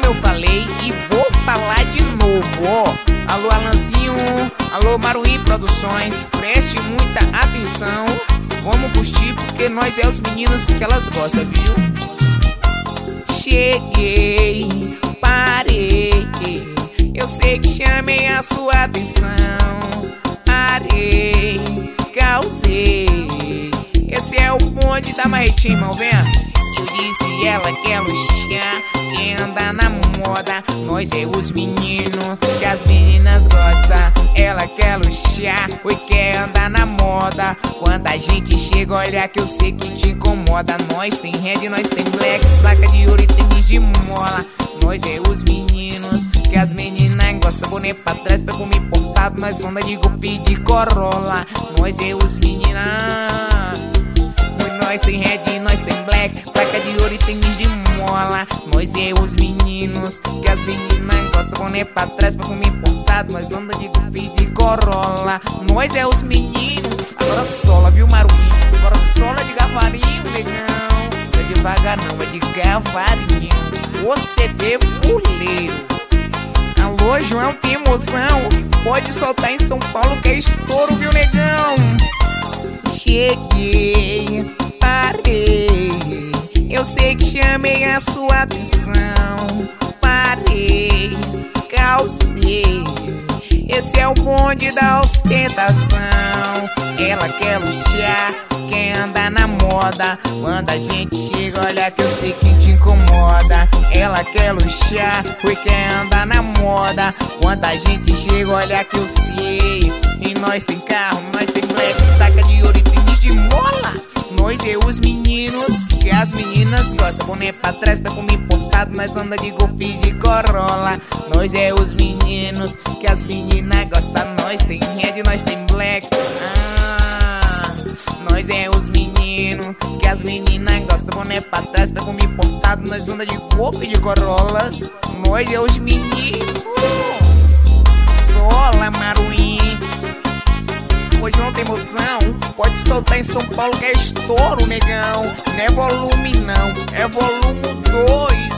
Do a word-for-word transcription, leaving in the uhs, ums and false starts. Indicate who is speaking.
Speaker 1: como eu falei e vou falar de novo, ó. Alô Alanzinho, alô Maruim Produções, preste muita atenção. Vamos curtir porque nós é os meninos que elas gostam, viu? Cheguei, parei, eu sei que chamei a sua atenção. Arei, causei, esse é o bonde da Marretinha, irmão, vem. Eu disse ela quer luxar, quer andar na moda. Nós é os meninos que as meninas gostam. Ela quer luxar, oi, quer andar na moda. Quando a gente chega, olha que eu sei que te incomoda. Nós tem red, nós tem black, placa de ouro e tênis de mola. Nós é os meninos que as meninas gostam. Boné pra trás, perfume importado, nós anda de golpe e de Corolla. Nós é os meninas. Nós tem red, nós tem black, placa de ouro e tênis de mola. Nós é os meninos que as meninas gostam. Boné pra trás, perfume importado, nós anda de golpe e de Corolla. Nós é os meninos. Agora sola, viu, Maruim? Agora sola de gavarinho, negão. Não é devagar não, é de gavarinho. O C D fuleiro. Alô, João, tem emoção? Pode soltar em São Paulo que é estouro, viu, negão? Cheguei, parei, eu sei que chamei a sua atenção. Parei, causei, esse é o bonde da ostentação. Ela quer luxar, quer andar na moda. Quando a gente chega, olha que eu sei que te incomoda. Ela quer luxar, oi, quer andar na moda. Quando a gente chega, olha que eu sei. E nós tem carro, nós tem black, saca de ouro e tênis de mola. Nós é os meninos que as meninas gostam. Boné pra trás, perfume importado, nós anda de golfe e de Corolla. Nós é os meninos que as meninas gostam. Nós tem red, nós tem black. Ah, nós é os meninos que as meninas gostam. Boné pra trás, perfume importado, nós anda de golfe e de Corolla. Nós é os meninos. Sola, Maruim. Hoje não tem emoção, pode soltar em São Paulo que é estouro, negão. Não é volume não, é volume dois.